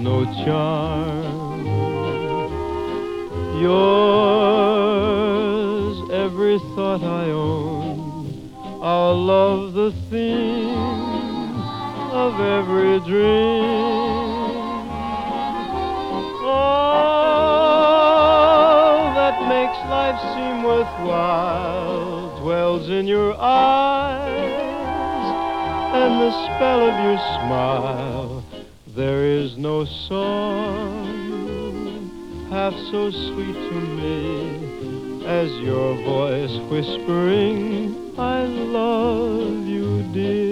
no charm. Yours, every thought I own, our love the theme of every dream. All that makes life seem worthwhile dwells in your eyes and the spell of your smile. There is no song half so sweet to me as your voice whispering, I love you, dear.